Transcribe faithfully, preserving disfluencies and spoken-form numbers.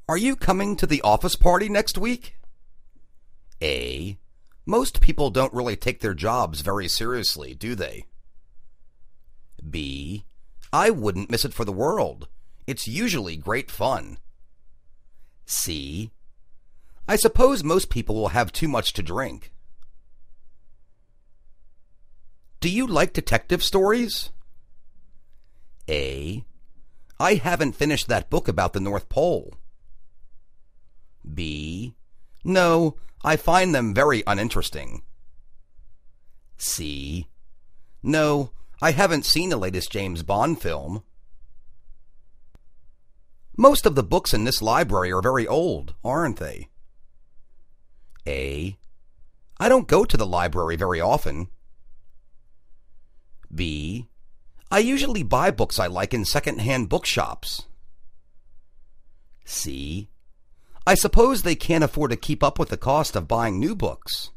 Are you coming to the office party next week? A. Most people don't really take their jobs very seriously, do they? B. I wouldn't miss it for the world. It's usually great fun. C. I suppose most people will have too much to drink. Do you like detective stories? A. I haven't finished that book about the North Pole. B. No, I find them very uninteresting. C. No, I haven't seen the latest James Bond film. Most of the books in this library are very old, aren't they? A. I don't go to the library very often. B. I usually buy books I like in second-hand bookshops. C. I suppose they can't afford to keep up with the cost of buying new books.